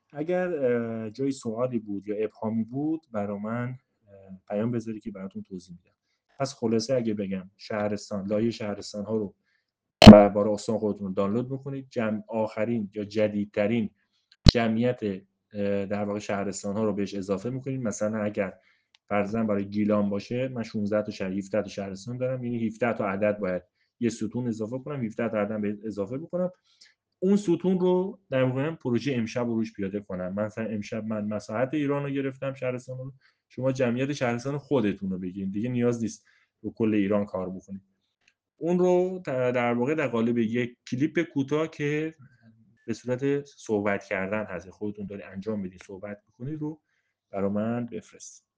اگر جای سوالی بود یا ابهامی بود برا من پیام بذاری که براتون توضیح میدم. پس خلاصه اگه بگم لایه شهرستان ها رو برای استان خودتون دانلود میکنید، آخرین یا جدیدترین جمعیت در واقع شهرستان ها رو بهش اضافه میکنید. مثلا اگر فرضاً برای گیلان باشه، من 16 تا 17 تا شهرستان دارم، یعنی 17 تا عدد باید یه ستون اضافه کنم، 17 تا عدد به اضافه بکنم. اون ستون رو در واقع پروژه امشب رو روش پیاده کنم. مثلا امشب من مساحت ایران رو گرفتم، شهرستان رو، شما جمعیت شهرستان خودتون رو بگین، دیگه نیاز نیست رو کل ایران کار بکنید. اون رو در واقع در قالب یک کلیپ کوتاه که به صورت صحبت کردن هست، خودتون داری انجام بدید، صحبت میکنید، رو برای من بفرست.